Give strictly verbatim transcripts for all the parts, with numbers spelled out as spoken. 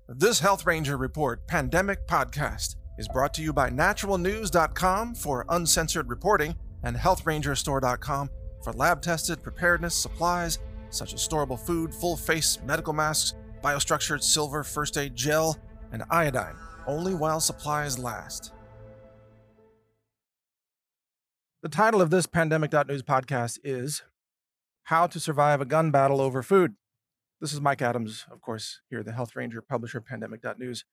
This Health Ranger Report Pandemic Podcast is brought to you by natural news dot com for uncensored reporting and health ranger store dot com for lab-tested preparedness supplies such as storable food, full-face medical masks, biostructured silver first aid gel, and iodine, only while supplies last. The title of this Pandemic.News podcast is How to Survive a Gun Battle Over Food. This is Mike Adams, of course, here, the Health Ranger, publisher of Pandemic.News.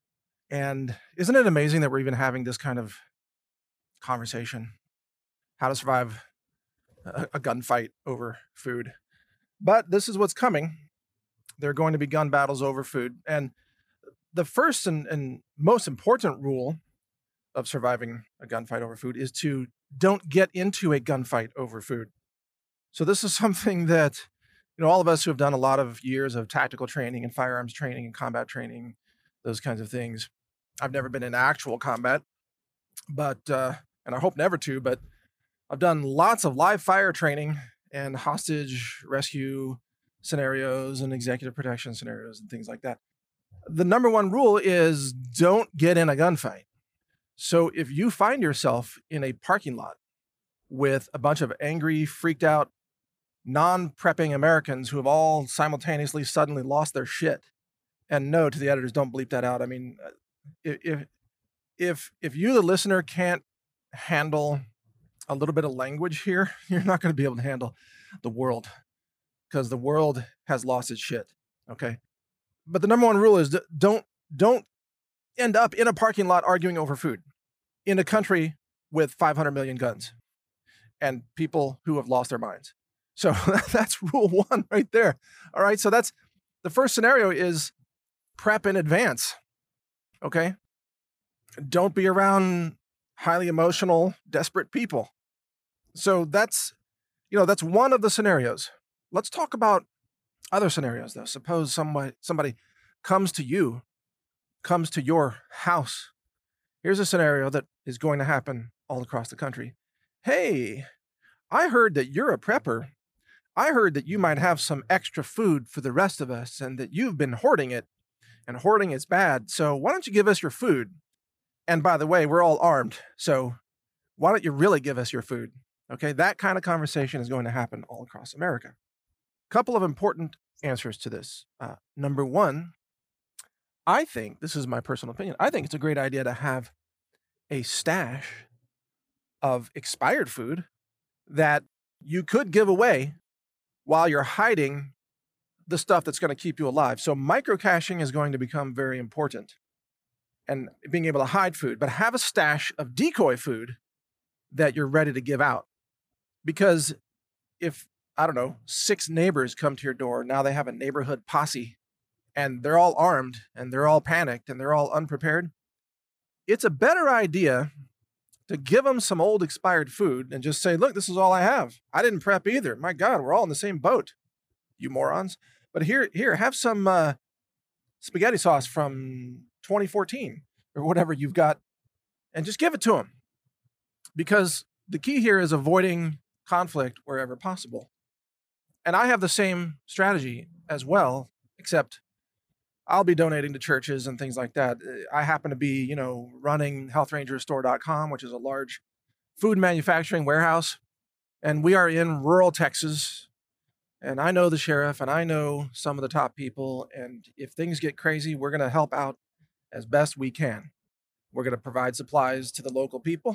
And isn't it amazing that we're even having this kind of conversation? How to survive a, a gunfight over food. But this is what's coming. There are going to be gun battles over food. And the first and, and most important rule of surviving a gunfight over food is to don't get into a gunfight over food. So this is something that, you know, all of us who have done a lot of years of tactical training and firearms training and combat training, those kinds of things. I've never been in actual combat, but, uh, and I hope never to, but I've done lots of live fire training and hostage rescue scenarios and executive protection scenarios and things like that. The number one rule is don't get in a gunfight. So if you find yourself in a parking lot with a bunch of angry, freaked out, non-prepping Americans who have all simultaneously suddenly lost their shit. And no, to the editors, don't bleep that out. I mean, if if if you, the listener, can't handle a little bit of language here, you're not going to be able to handle the world, because the world has lost its shit. Okay, but the number one rule is don't don't end up in a parking lot arguing over food in a country with five hundred million guns and people who have lost their minds. So that's rule one right there. All right. So that's the first scenario is prep in advance. Okay. Don't be around highly emotional, desperate people. So that's, you know, that's one of the scenarios. Let's talk about other scenarios though. Suppose somebody, somebody comes to you, comes to your house. Here's a scenario that is going to happen all across the country. Hey, I heard that you're a prepper. I heard that you might have some extra food for the rest of us and that you've been hoarding it, and hoarding is bad. So why don't you give us your food? And by the way, we're all armed. So why don't you really give us your food? Okay, that kind of conversation is going to happen all across America. Couple of important answers to this. Uh, number one, I think, this is my personal opinion, I think it's a great idea to have a stash of expired food that you could give away while you're hiding the stuff that's going to keep you alive. So micro-caching is going to become very important, and being able to hide food, but have a stash of decoy food that you're ready to give out. Because if, I don't know, six neighbors come to your door, now they have a neighborhood posse, and they're all armed, and they're all panicked, and they're all unprepared, it's a better idea to give them some old expired food and just say, look, this is all I have. I didn't prep either. My God, we're all in the same boat, you morons. But here, here, have some uh, spaghetti sauce from twenty fourteen or whatever you've got, and just give it to them. Because the key here is avoiding conflict wherever possible. And I have the same strategy as well, except I'll be donating to churches and things like that. I happen to be, you know, running health ranger store dot com, which is a large food manufacturing warehouse. And we are in rural Texas. And I know the sheriff and I know some of the top people. And if things get crazy, we're going to help out as best we can. We're going to provide supplies to the local people,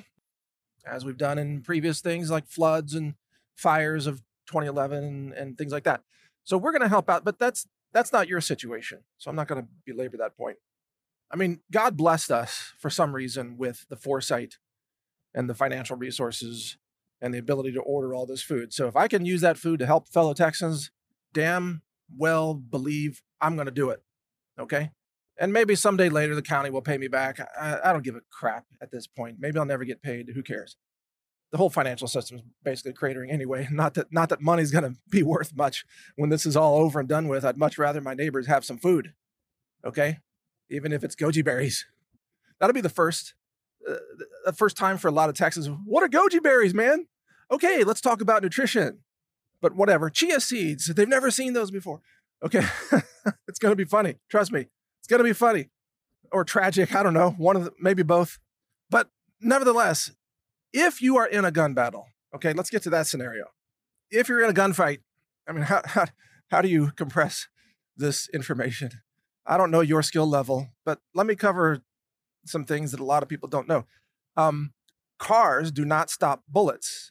as we've done in previous things like floods and fires of twenty eleven and, and things like that. So we're going to help out, but that's That's not your situation, so I'm not going to belabor that point. I mean, God blessed us for some reason with the foresight and the financial resources and the ability to order all this food. So if I can use that food to help fellow Texans, damn well believe I'm going to do it, okay? And maybe someday later the county will pay me back. I, I don't give a crap at this point. Maybe I'll never get paid. Who cares? The whole financial system is basically cratering anyway. Not that not that money's going to be worth much when this is all over and done with. I'd much rather my neighbors have some food, okay? Even if it's goji berries. That'll be the first, uh, the first time for a lot of Texans. What are goji berries, man? Okay, let's talk about nutrition. But whatever, chia seeds. They've never seen those before. Okay, it's going to be funny. Trust me. It's going to be funny or tragic. I don't know. One of the, maybe both. But nevertheless, if you are in a gun battle, okay, let's get to that scenario. If you're in a gunfight, I mean, how, how, how do you compress this information? I don't know your skill level, but let me cover some things that a lot of people don't know. Um, cars do not stop bullets.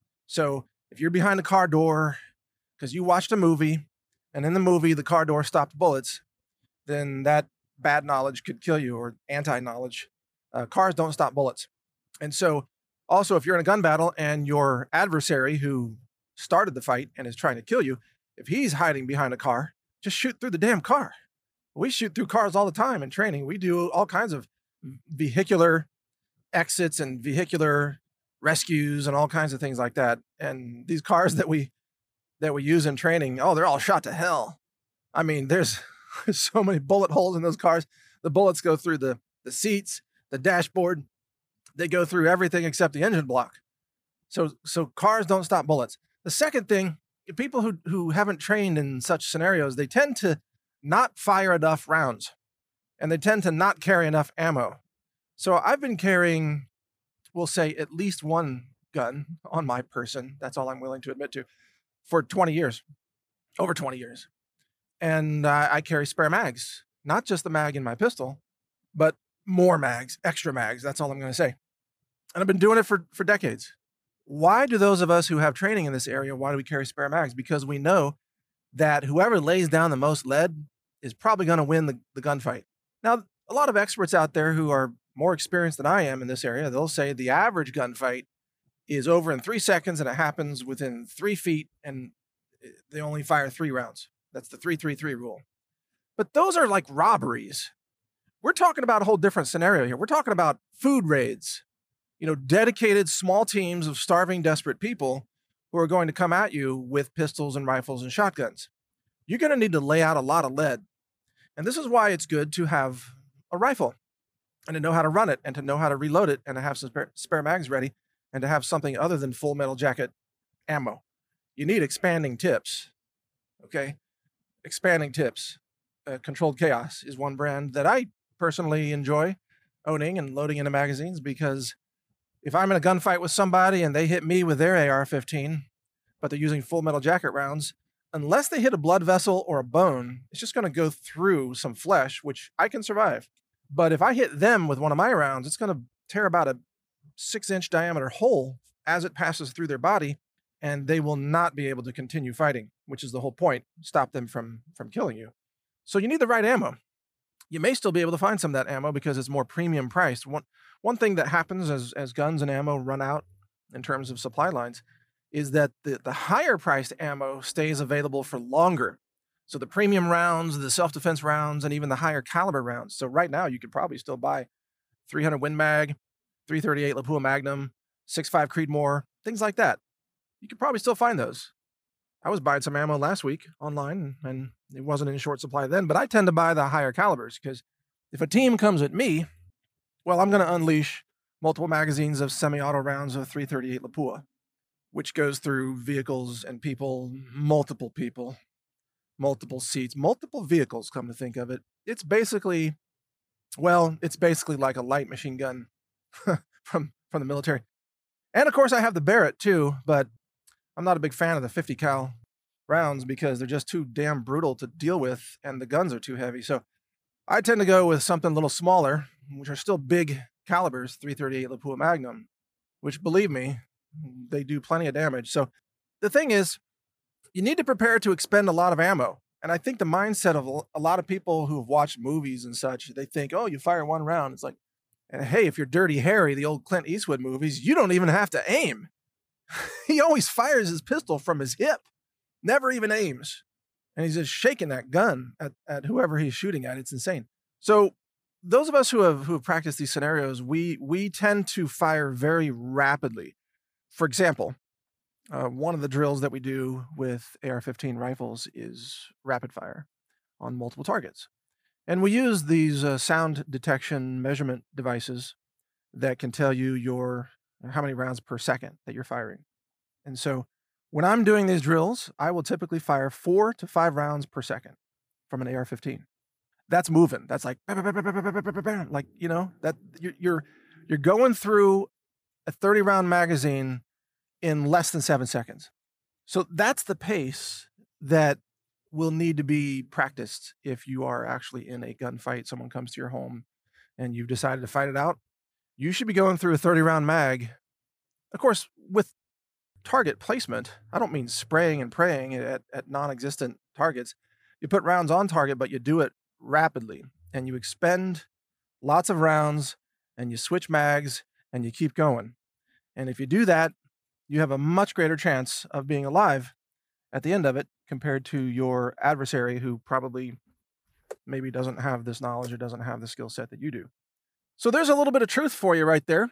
So if you're behind a car door because you watched a movie and in the movie the car door stopped bullets, then that bad knowledge could kill you, or anti-knowledge. Uh, cars don't stop bullets. And so also, if you're in a gun battle and your adversary who started the fight and is trying to kill you, if he's hiding behind a car, just shoot through the damn car. We shoot through cars all the time in training. We do all kinds of vehicular exits and vehicular rescues and all kinds of things like that. And these cars that we that we use in training, oh, they're all shot to hell. I mean, there's, there's so many bullet holes in those cars. The bullets go through the, the seats, the dashboard. They go through everything except the engine block. So so cars don't stop bullets. The second thing, people who, who haven't trained in such scenarios, they tend to not fire enough rounds, and they tend to not carry enough ammo. So I've been carrying, we'll say, at least one gun on my person. That's all I'm willing to admit to, for twenty years, over twenty years. And uh, I carry spare mags, not just the mag in my pistol, but more mags, extra mags. That's all I'm going to say. And I've been doing it for, for decades. Why do those of us who have training in this area, why do we carry spare mags? Because we know that whoever lays down the most lead is probably going to win the, the gunfight. Now, a lot of experts out there who are more experienced than I am in this area, they'll say the average gunfight is over in three seconds and it happens within three feet and they only fire three rounds. That's the three three three rule. But those are like robberies. We're talking about a whole different scenario here. We're talking about food raids, you know, dedicated small teams of starving, desperate people who are going to come at you with pistols and rifles and shotguns. You're going to need to lay out a lot of lead. And this is why it's good to have a rifle and to know how to run it and to know how to reload it and to have some spare, spare mags ready and to have something other than full metal jacket ammo. You need expanding tips, okay? Expanding tips. Uh, Controlled Chaos is one brand that I personally enjoy owning and loading into magazines, because if I'm in a gunfight with somebody and they hit me with their A R fifteen, but they're using full metal jacket rounds, unless they hit a blood vessel or a bone, it's just going to go through some flesh, which I can survive. But if I hit them with one of my rounds, it's going to tear about a six inch diameter hole as it passes through their body, and they will not be able to continue fighting, which is the whole point, stop them from, from killing you. So you need the right ammo. You may still be able to find some of that ammo because it's more premium priced. One, one thing that happens as, as guns and ammo run out in terms of supply lines is that the, the higher priced ammo stays available for longer. So the premium rounds, the self-defense rounds, and even the higher caliber rounds. So right now you could probably still buy three hundred Win Mag, three thirty-eight Lapua Magnum, six five Creedmoor, things like that. You could probably still find those. I was buying some ammo last week online, and it wasn't in short supply then, but I tend to buy the higher calibers because if a team comes at me, well, I'm going to unleash multiple magazines of semi-auto rounds of three thirty-eight Lapua, which goes through vehicles and people, multiple people, multiple seats, multiple vehicles, come to think of it. It's basically, well, it's basically like a light machine gun from, from the military. And of course I have the Barrett too, but I'm not a big fan of the fifty cal rounds because they're just too damn brutal to deal with and the guns are too heavy. So I tend to go with something a little smaller, which are still big calibers, three thirty-eight Lapua Magnum, which, believe me, they do plenty of damage. So the thing is, you need to prepare to expend a lot of ammo. And I think the mindset of a lot of people who have watched movies and such, they think, oh, you fire one round. It's like, and hey, if you're Dirty Harry, the old Clint Eastwood movies, you don't even have to aim. He always fires his pistol from his hip, never even aims. And he's just shaking that gun at, at whoever he's shooting at. It's insane. So those of us who have who have practiced these scenarios, we we tend to fire very rapidly. For example, uh, one of the drills that we do with A R fifteen rifles is rapid fire on multiple targets. And we use these uh, sound detection measurement devices that can tell you your how many rounds per second that you're firing. And so when I'm doing these drills, I will typically fire four to five rounds per second from an A R fifteen. that's moving. That's like, like, you know, that you're, you're, you're going through a thirty round magazine in less than seven seconds. So that's the pace that will need to be practiced if you are actually in a gunfight. Someone comes to your home and you've decided to fight it out. You should be going through a thirty round mag, of course, with target placement. I don't mean spraying and praying at, at non-existent targets. You put rounds on target, but you do it rapidly and you expend lots of rounds and you switch mags and you keep going. And if you do that, you have a much greater chance of being alive at the end of it compared to your adversary who probably maybe doesn't have this knowledge or doesn't have the skill set that you do. So there's a little bit of truth for you right there.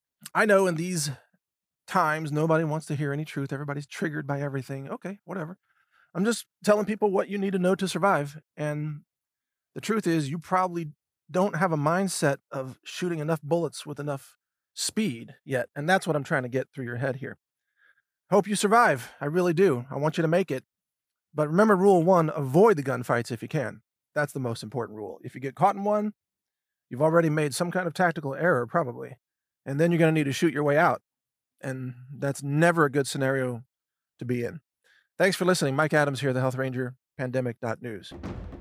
I know in these times, nobody wants to hear any truth. Everybody's triggered by everything. Okay, whatever. I'm just telling people what you need to know to survive. And the truth is, you probably don't have a mindset of shooting enough bullets with enough speed yet. And that's what I'm trying to get through your head here. Hope you survive. I really do. I want you to make it. But remember rule one, avoid the gunfights if you can. That's the most important rule. If you get caught in one, you've already made some kind of tactical error, probably. And then you're going to need to shoot your way out. And that's never a good scenario to be in. Thanks for listening. Mike Adams here, the Health Ranger, pandemic dot news.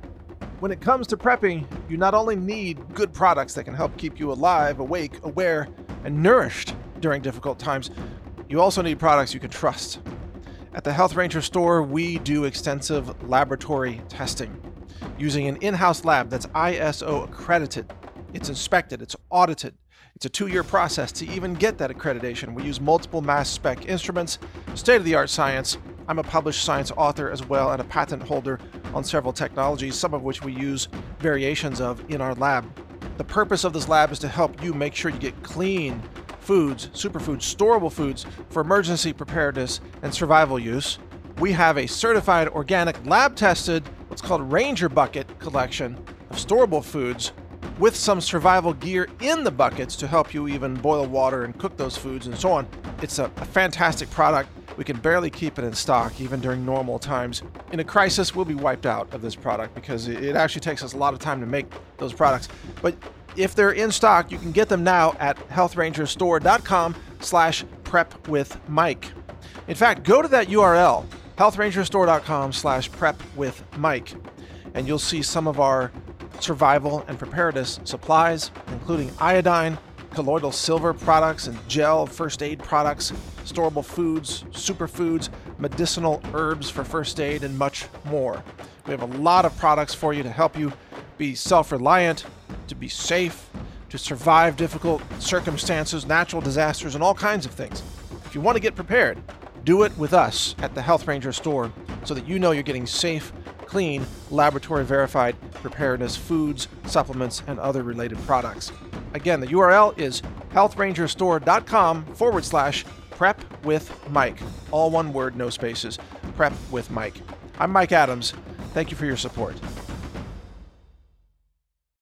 When it comes to prepping, you not only need good products that can help keep you alive, awake, aware, and nourished during difficult times, you also need products you can trust. At the Health Ranger store, we do extensive laboratory testing using an in-house lab that's I S O accredited. It's inspected, it's audited. It's a two-year process to even get that accreditation. We use multiple mass spec instruments, state-of-the-art science. I'm a published science author as well and a patent holder on several technologies, some of which we use variations of in our lab. The purpose of this lab is to help you make sure you get clean foods, superfoods, storable foods for emergency preparedness and survival use. We have a certified organic lab-tested, what's called Ranger Bucket collection of storable foods with some survival gear in the buckets to help you even boil water and cook those foods and so on. It's a, a fantastic product. We can barely keep it in stock even during normal times. In a crisis, we'll be wiped out of this product because it actually takes us a lot of time to make those products. But if they're in stock, you can get them now at health ranger store dot com slash prep with Mike. In fact, go to that U R L, health ranger store dot com slash prep with Mike, and you'll see some of our survival and preparedness supplies, including iodine, colloidal silver products and gel first aid products, storable foods, superfoods, medicinal herbs for first aid, and much more. We have a lot of products for you to help you be self-reliant, to be safe, to survive difficult circumstances, natural disasters, and all kinds of things. If you want to get prepared, do it with us at the Health Ranger store so that you know you're getting safe, clean, laboratory-verified preparedness foods, supplements, and other related products. Again, the U R L is health ranger store dot com forward slash prep with Mike. All one word, no spaces. Prep with Mike. I'm Mike Adams. Thank you for your support.